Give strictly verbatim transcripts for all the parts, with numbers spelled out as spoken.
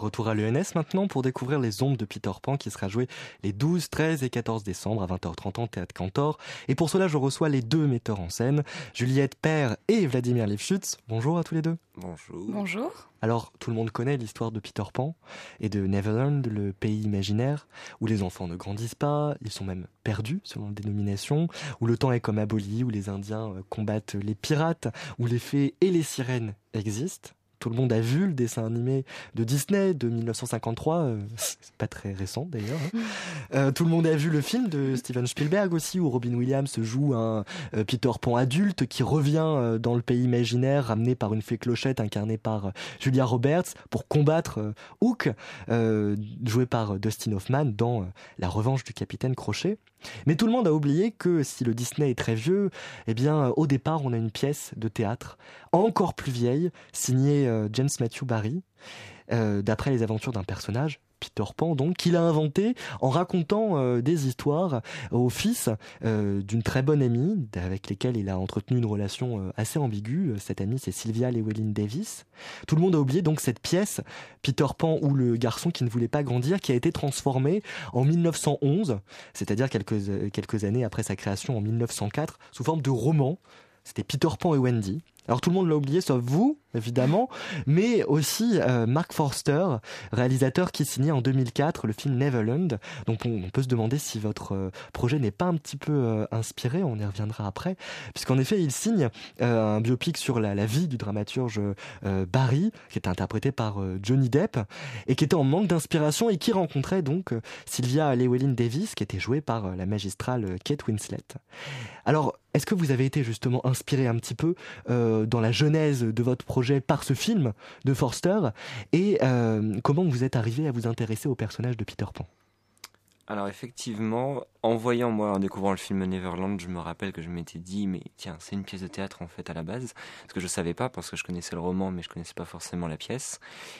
Retour à l'E N S maintenant pour découvrir Les Ombres de Peter Pan qui sera joué les douze, treize et quatorze décembre à vingt heures trente en Théâtre Cantor. Et pour cela, je reçois les deux metteurs en scène, Juliette Père et Vladimir Lifshutz. Bonjour à tous les deux. Bonjour. Bonjour. Alors, tout le monde connaît l'histoire de Peter Pan et de Neverland, le pays imaginaire, où les enfants ne grandissent pas, ils sont même perdus selon la dénomination, où le temps est comme aboli, où les Indiens combattent les pirates, où les fées et les sirènes existent. Tout le monde a vu le dessin animé de Disney de dix-neuf cent cinquante-trois, euh, c'est pas très récent d'ailleurs. Hein. Euh, tout le monde a vu le film de Steven Spielberg aussi, où Robin Williams joue un euh, Peter Pan adulte qui revient euh, dans le pays imaginaire, ramené par une fée clochette incarnée par euh, Julia Roberts, pour combattre euh, Hook, euh, joué par Dustin Hoffman dans euh, La Revanche du Capitaine Crochet. Mais tout le monde a oublié que si le Disney est très vieux, eh bien, au départ, on a une pièce de théâtre encore plus vieille, signée euh, James Matthew Barrie, euh, d'après les aventures d'un personnage, Peter Pan, donc, qu'il a inventé en racontant euh, des histoires au fils euh, d'une très bonne amie avec lesquelles il a entretenu une relation euh, assez ambiguë. Cette amie, c'est Sylvia Llewellyn Davis. Tout le monde a oublié donc cette pièce, Peter Pan ou le garçon qui ne voulait pas grandir, qui a été transformée en mille neuf cent onze, c'est-à-dire quelques, quelques années après sa création en mille neuf cent quatre, sous forme de roman. C'était Peter Pan et Wendy. Alors tout le monde l'a oublié, sauf vous, évidemment, mais aussi euh, Mark Forster, réalisateur qui signait en deux mille quatre le film Neverland. Donc on, on peut se demander si votre euh, projet n'est pas un petit peu euh, inspiré, on y reviendra après, puisqu'en effet il signe euh, un biopic sur la, la vie du dramaturge euh, Barry, qui était interprété par euh, Johnny Depp, et qui était en manque d'inspiration et qui rencontrait donc euh, Sylvia Llewellyn Davis, qui était jouée par euh, la magistrale euh, Kate Winslet. Alors, est-ce que vous avez été justement inspiré un petit peu euh, dans la genèse de votre projet par ce film de Forster et euh, comment vous êtes arrivé à vous intéresser au personnage de Peter Pan ? Alors effectivement, en voyant, moi, en découvrant le film Neverland, je me rappelle que je m'étais dit, mais tiens, c'est une pièce de théâtre en fait à la base, parce que je savais pas, parce que je connaissais le roman, mais je connaissais pas forcément la pièce.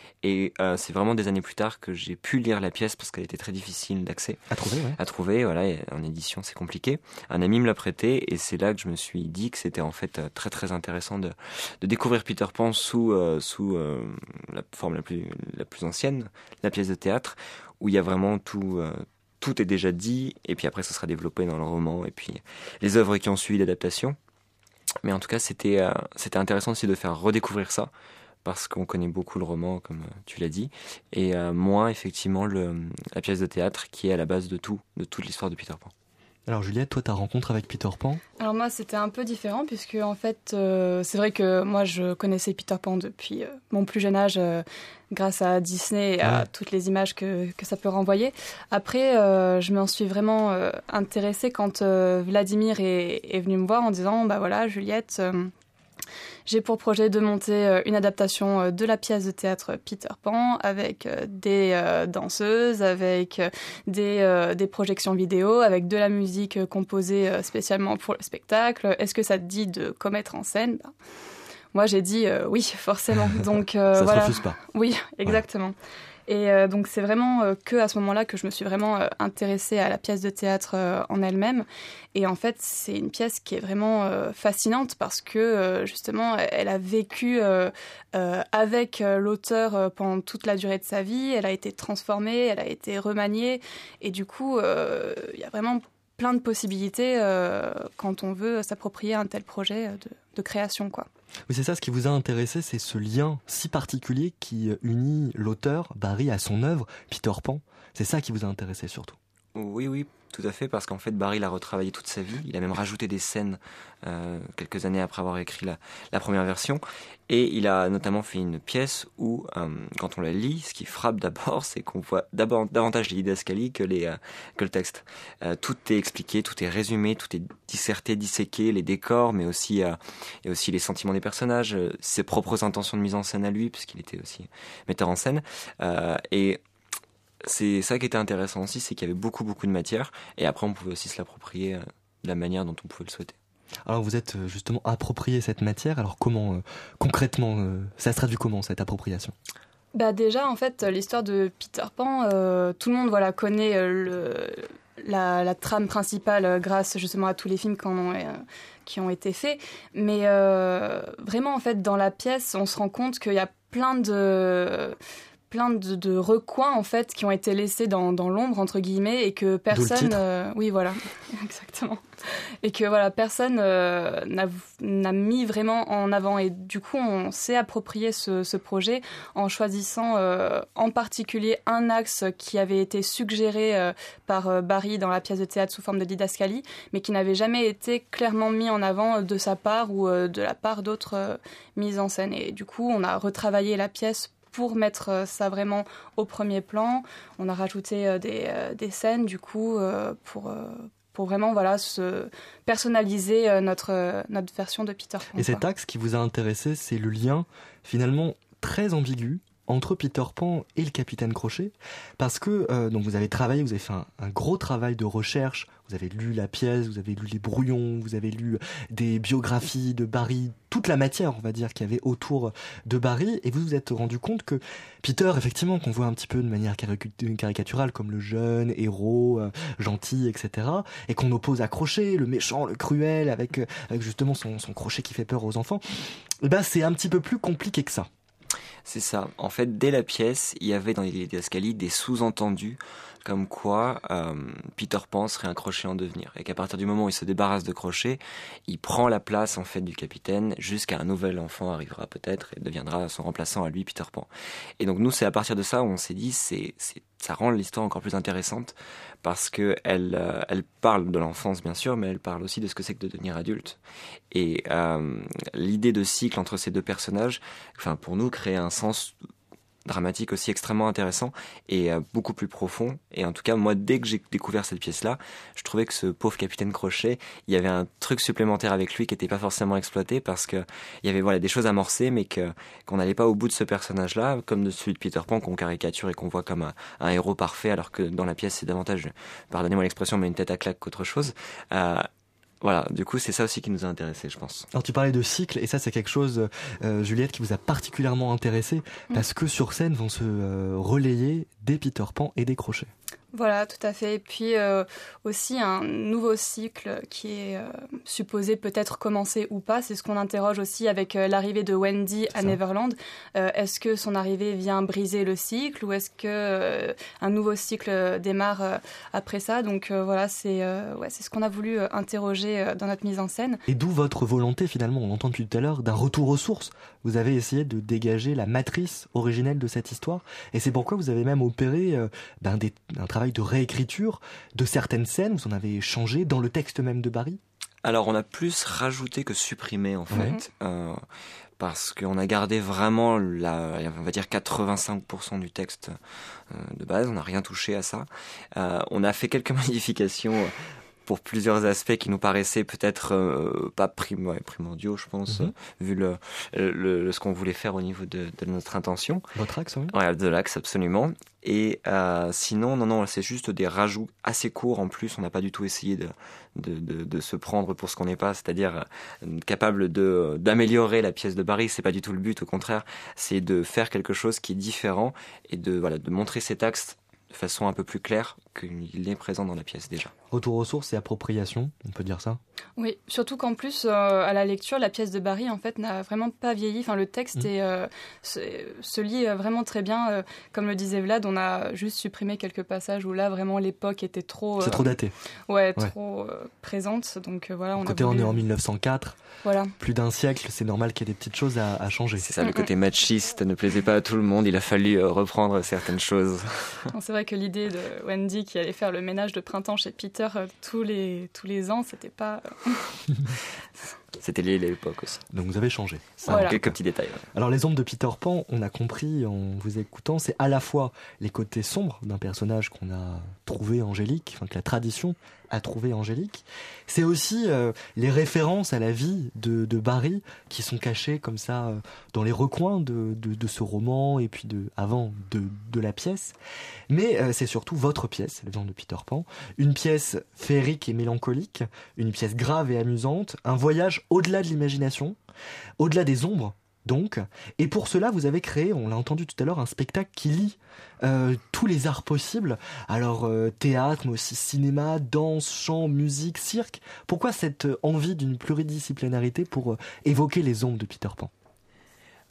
Et euh, c'est vraiment des années plus tard que j'ai pu lire la pièce, parce qu'elle était très difficile d'accès. À trouver, ouais. À trouver, voilà, et en édition c'est compliqué. Un ami me l'a prêté, et c'est là que je me suis dit que c'était en fait très très intéressant de, de découvrir Peter Pan sous, euh, sous euh, la forme la plus, la plus ancienne, la pièce de théâtre, où il y a vraiment tout... Euh, Tout est déjà dit, et puis après ça sera développé dans le roman, et puis les œuvres qui ont suivi l'adaptation. Mais en tout cas, c'était, euh, c'était intéressant aussi de faire redécouvrir ça, parce qu'on connaît beaucoup le roman, comme tu l'as dit, et euh, moins effectivement le, la pièce de théâtre qui est à la base de tout, de toute l'histoire de Peter Pan. Alors Juliette, toi, ta rencontre avec Peter Pan ? Alors moi, c'était un peu différent puisque en fait, euh, c'est vrai que moi, je connaissais Peter Pan depuis euh, mon plus jeune âge, euh, grâce à Disney et à ouais. toutes les images que, que ça peut renvoyer. Après, euh, je m'en suis vraiment euh, intéressée quand euh, Vladimir est, est venu me voir en disant, bah voilà, Juliette... Euh, J'ai pour projet de monter une adaptation de la pièce de théâtre Peter Pan avec des euh, danseuses, avec des, euh, des projections vidéo, avec de la musique composée spécialement pour le spectacle. Est-ce que ça te dit de commettre en scène ? Ben, moi, j'ai dit euh, oui, forcément. Donc, euh, ça voilà. se refuse pas. Oui, exactement. Ouais. Et euh, donc c'est vraiment euh, que à ce moment-là que je me suis vraiment euh, intéressée à la pièce de théâtre euh, en elle-même. Et en fait, c'est une pièce qui est vraiment euh, fascinante parce que euh, justement, elle a vécu euh, euh, avec euh, l'auteur euh, pendant toute la durée de sa vie. Elle a été transformée, elle a été remaniée. Et du coup, euh, il y a vraiment plein de possibilités euh, quand on veut s'approprier un tel projet de, de création, quoi. Oui, c'est ça, ce qui vous a intéressé, c'est ce lien si particulier qui unit l'auteur, Barry, à son œuvre, Peter Pan. C'est ça qui vous a intéressé surtout. Oui, oui, tout à fait, parce qu'en fait, Barry l'a retravaillé toute sa vie. Il a même rajouté des scènes euh, quelques années après avoir écrit la, la première version. Et il a notamment fait une pièce où, euh, quand on la lit, ce qui frappe d'abord, c'est qu'on voit d'abord davantage les didascalies que, les, euh, que le texte. Euh, tout est expliqué, tout est résumé, tout est disserté, disséqué, les décors, mais aussi, euh, et aussi les sentiments des personnages, euh, ses propres intentions de mise en scène à lui, puisqu'il était aussi metteur en scène. Euh, et c'est ça qui était intéressant aussi, c'est qu'il y avait beaucoup, beaucoup de matière, et après on pouvait aussi se l'approprier euh, de la manière dont on pouvait le souhaiter. Alors vous êtes justement approprié cette matière, alors comment, euh, concrètement, euh, ça se traduit comment cette appropriation ? Bah déjà, en fait, l'histoire de Peter Pan, euh, tout le monde voilà, connaît euh, le, la, la trame principale euh, grâce justement à tous les films qui, en ont, euh, qui ont été faits, mais euh, vraiment, en fait, dans la pièce, on se rend compte qu'il y a plein de... plein de, de recoins en fait qui ont été laissés dans, dans l'ombre entre guillemets et que personne, euh, oui voilà, exactement, et que voilà personne euh, n'a, n'a mis vraiment en avant et du coup on s'est approprié ce, ce projet en choisissant euh, en particulier un axe qui avait été suggéré euh, par euh, Barry dans la pièce de théâtre sous forme de didascalie, mais qui n'avait jamais été clairement mis en avant de sa part ou euh, de la part d'autres euh, mises en scène. Et du coup on a retravaillé la pièce pour mettre ça vraiment au premier plan. On a rajouté des, des scènes, du coup, pour, pour vraiment voilà, se personnaliser notre, notre version de Peter Pan. Et cet axe qui vous a intéressé, c'est le lien finalement très ambigu entre Peter Pan et le Capitaine Crochet, parce que euh, donc vous avez travaillé, vous avez fait un, un gros travail de recherche, vous avez lu la pièce, vous avez lu les brouillons, vous avez lu des biographies de Barry, toute la matière, on va dire, qu'il y avait autour de Barry, et vous vous êtes rendu compte que Peter, effectivement, qu'on voit un petit peu de manière caricaturale, comme le jeune héros, euh, gentil, et cetera, et qu'on oppose à Crochet, le méchant, le cruel, avec, avec justement son, son crochet qui fait peur aux enfants, et ben c'est un petit peu plus compliqué que ça. C'est ça. En fait, dès la pièce, il y avait dans les didascalies des sous-entendus comme quoi euh, Peter Pan serait un Crochet en devenir et qu'à partir du moment où il se débarrasse de Crochet, il prend la place en fait du capitaine jusqu'à un nouvel enfant arrivera peut-être et deviendra son remplaçant à lui, Peter Pan. Et donc nous, c'est à partir de ça où on s'est dit c'est, c'est ça rend l'histoire encore plus intéressante parce que elle euh, elle parle de l'enfance bien sûr, mais elle parle aussi de ce que c'est que de devenir adulte. Et euh, l'idée de cycle entre ces deux personnages, enfin pour nous, crée un sens dramatique aussi extrêmement intéressant et euh, beaucoup plus profond. Et en tout cas, moi, dès que j'ai découvert cette pièce-là, je trouvais que ce pauvre Capitaine Crochet, il y avait un truc supplémentaire avec lui qui n'était pas forcément exploité parce que il y avait voilà des choses amorcées, mais que qu'on n'allait pas au bout de ce personnage-là, comme de celui de Peter Pan qu'on caricature et qu'on voit comme un, un héros parfait, alors que dans la pièce, c'est davantage, pardonnez-moi l'expression, mais une tête à claque qu'autre chose. Euh, Voilà, du coup, c'est ça aussi qui nous a intéressés, je pense. Alors, tu parlais de cycle, et ça, c'est quelque chose, euh, Juliette, qui vous a particulièrement intéressé, parce que sur scène vont se euh, relayer des Peter Pan et des Crochets. Voilà, tout à fait. Et puis euh, aussi un nouveau cycle qui est euh, supposé peut-être commencer ou pas. C'est ce qu'on interroge aussi avec euh, l'arrivée de Wendy à Neverland. Euh, est-ce que son arrivée vient briser le cycle ou est-ce que euh, un nouveau cycle démarre euh, après ça? Donc euh, voilà, c'est, euh, ouais, c'est ce qu'on a voulu euh, interroger euh, dans notre mise en scène. Et d'où votre volonté finalement, on l'entend depuis tout à l'heure, d'un retour aux sources. Vous avez essayé de dégager la matrice originelle de cette histoire. Et c'est pourquoi vous avez même opéré euh, ben, des, un travail de réécriture de certaines scènes, vous en avez changé dans le texte même de Barry? Alors on a plus rajouté que supprimé en fait, ouais. euh, parce qu'on a gardé vraiment la, on va dire quatre-vingt-cinq pour cent du texte euh, de base, on n'a rien touché à ça. Euh, on a fait quelques modifications pour plusieurs aspects qui nous paraissaient peut-être euh, pas prim- ouais, primordiaux, je pense, mm-hmm. euh, vu le, le, le, ce qu'on voulait faire au niveau de, de notre intention. Votre axe, oui. Ouais, de l'axe, absolument. Et euh, sinon, non, non, c'est juste des rajouts assez courts. En plus, on n'a pas du tout essayé de, de, de, de se prendre pour ce qu'on n'est pas, c'est-à-dire euh, capable de d'améliorer la pièce de Barry. C'est pas du tout le but. Au contraire, c'est de faire quelque chose qui est différent et de voilà, de montrer cet axe de façon un peu plus claire qu'il est présent dans la pièce déjà. Retour aux sources et appropriation, on peut dire ça? Oui, surtout qu'en plus, euh, à la lecture, la pièce de Barry, en fait, n'a vraiment pas vieilli. Enfin, le texte mmh. est, euh, se, se lit vraiment très bien. Euh, comme le disait Vlad, on a juste supprimé quelques passages où là, vraiment, l'époque était trop... Euh, C'est trop daté. Ouais, ouais. trop euh, présente. Donc euh, voilà, on côté, a voulu... on est en mille neuf cent quatre. Voilà. Plus d'un siècle, c'est normal qu'il y ait des petites choses à, à changer. C'est ça, le côté machiste ne plaisait pas à tout le monde. Il a fallu euh, reprendre certaines choses. Non, c'est vrai que l'idée de Wendy qui allait faire le ménage de printemps chez Peter euh, tous les tous les ans, c'était pas. C'était lié à l'époque aussi. Donc vous avez changé. Ça, voilà. Quelques petits détails. Ouais. Alors les ombres de Peter Pan, on a compris en vous écoutant, c'est à la fois les côtés sombres d'un personnage qu'on a trouvé angélique, enfin que la tradition a trouvé angélique. C'est aussi euh, les références à la vie de, de Barry qui sont cachées comme ça euh, dans les recoins de, de, de ce roman et puis de, avant de, de la pièce. Mais euh, c'est surtout votre pièce, Les ombres de Peter Pan. Une pièce féerique et mélancolique, une pièce grave et amusante, un voyage au-delà de l'imagination, au-delà des ombres, donc. Et pour cela, vous avez créé, on l'a entendu tout à l'heure, un spectacle qui lie euh, tous les arts possibles. Alors, euh, théâtre, mais aussi cinéma, danse, chant, musique, cirque. Pourquoi cette envie d'une pluridisciplinarité pour euh, évoquer les ombres de Peter Pan ?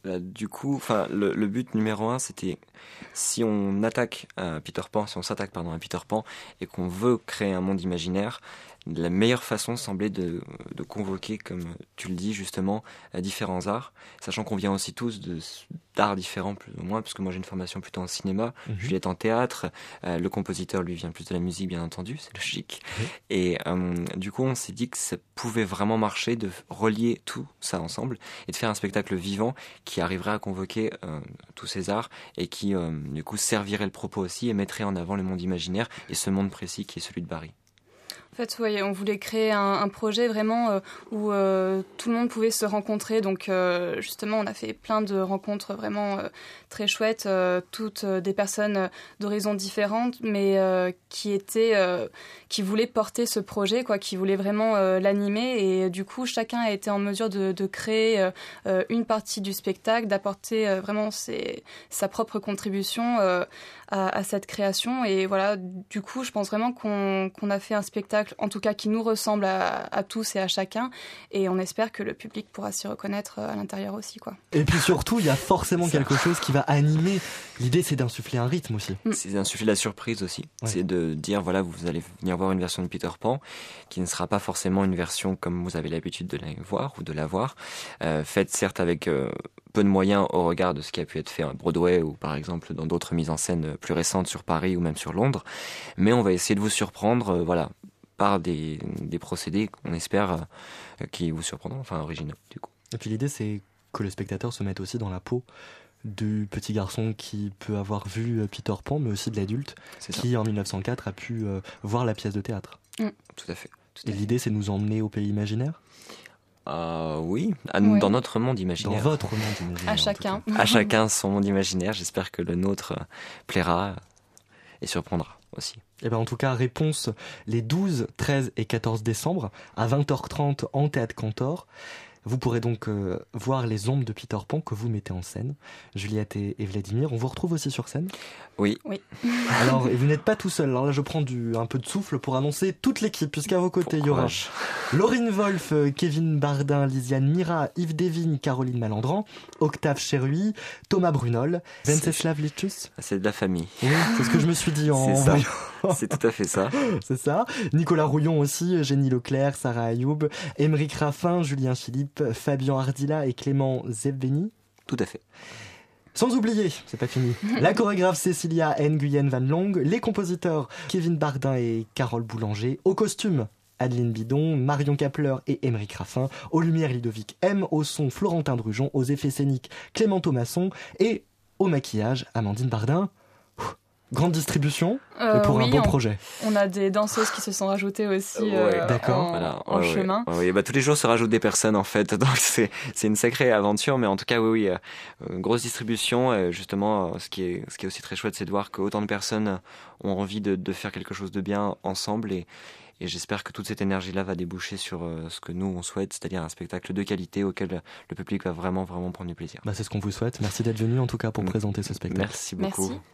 Là, du coup, enfin, le, le but numéro un, c'était si on attaque à Peter Pan, si on s'attaque pardon à Peter Pan et qu'on veut créer un monde imaginaire, la meilleure façon semblait de, de convoquer, comme tu le dis justement, différents arts, sachant qu'on vient aussi tous de, d'arts différents plus ou moins, parce que moi j'ai une formation plutôt en cinéma, mmh. Juliette en théâtre, euh, le compositeur lui vient plus de la musique bien entendu, c'est logique, mmh. et euh, du coup on s'est dit que ça pouvait vraiment marcher de relier tout ça ensemble et de faire un spectacle vivant qui arriverait à convoquer euh, tous ces arts et qui euh, du coup servirait le propos aussi et mettrait en avant le monde imaginaire et ce monde précis qui est celui de Barry. En fait, oui, on voulait créer un, un projet vraiment euh, où euh, tout le monde pouvait se rencontrer. Donc, euh, justement, on a fait plein de rencontres vraiment euh, très chouettes, euh, toutes euh, des personnes d'horizons différentes, mais euh, qui étaient, euh, qui voulaient porter ce projet, quoi, qui voulaient vraiment euh, l'animer. Et du coup, chacun a été en mesure de, de créer euh, une partie du spectacle, d'apporter euh, vraiment ses, sa propre contribution euh, à, à cette création. Et voilà, du coup, je pense vraiment qu'on, qu'on a fait un spectacle en tout cas qui nous ressemble à, à tous et à chacun, et on espère que le public pourra s'y reconnaître à l'intérieur aussi, quoi. Et puis surtout, il y a forcément quelque chose qui va animer. L'idée, c'est d'insuffler un rythme aussi. C'est d'insuffler la surprise aussi. Ouais. C'est de dire, voilà, vous allez venir voir une version de Peter Pan qui ne sera pas forcément une version comme vous avez l'habitude de la voir ou de la voir, euh, faite certes avec euh, peu de moyens au regard de ce qui a pu être fait à Broadway ou par exemple dans d'autres mises en scène plus récentes sur Paris ou même sur Londres, mais on va essayer de vous surprendre, euh, voilà, par des, des procédés qu'on espère euh, qui vous surprendront, enfin originaux du coup. Et puis l'idée c'est que le spectateur se mette aussi dans la peau du petit garçon qui peut avoir vu Peter Pan, mais aussi de l'adulte c'est qui ça. En mille neuf cent quatre a pu euh, voir la pièce de théâtre. Mmh. Tout à fait. Tout à Et fait. l'idée c'est de nous emmener au pays imaginaire. Euh, oui, à, ouais. dans notre monde imaginaire. Dans votre monde imaginaire. À chacun. À chacun son monde imaginaire. J'espère que le nôtre plaira et surprendra aussi. Et ben en tout cas, réponse les douze, treize et quatorze décembre à vingt heures trente en Théâtre Cantor. Vous pourrez donc euh, voir les ombres de Peter Pan que vous mettez en scène. Juliette et, et Vladimir, on vous retrouve aussi sur scène ? Oui. Oui. Alors, et vous n'êtes pas tout seul. Alors là, je prends du, un peu de souffle pour annoncer toute l'équipe, puisqu'à vos côtés, il y aura Laurine Wolf, Kevin Bardin, Lisiane Mira, Yves Devine, Caroline Malandran, Octave Cherui, Thomas Brunol, Wenceslav Lichus. C'est de la famille. Oui, c'est ce que je me suis dit en c'est ça. C'est tout à fait ça. C'est ça. Nicolas Rouillon aussi, Jenny Leclerc, Sarah Ayoub, Émeric Raffin, Julien Philippe, Fabien Ardila et Clément Zebveni. Tout à fait. Sans oublier, c'est pas fini, la chorégraphe Cécilia Nguyen Van Long, les compositeurs Kevin Bardin et Carole Boulanger, au costume Adeline Bidon, Marion Kapler et Émeric Raffin, aux lumières Ludovic M, au son Florentin Drujon, aux effets scéniques Clément Thomasson et au maquillage Amandine Bardin. Grande distribution euh, pour oui, un beau on, projet. On a des danseuses qui se sont rajoutées aussi ouais, euh, d'accord. en, voilà. en ouais, chemin. Ouais, ouais. Bah, tous les jours se rajoutent des personnes en fait, donc c'est, c'est une sacrée aventure, mais en tout cas oui, oui euh, grosse distribution. Euh, justement, euh, ce qui est ce qui est aussi très chouette, c'est de voir qu'autant de personnes ont envie de, de faire quelque chose de bien ensemble et Et j'espère que toute cette énergie-là va déboucher sur euh, ce que nous, on souhaite, c'est-à-dire un spectacle de qualité auquel le public va vraiment, vraiment prendre du plaisir. Bah, c'est ce qu'on vous souhaite. Merci d'être venu, en tout cas, pour mmh. présenter ce spectacle. Merci beaucoup. Merci.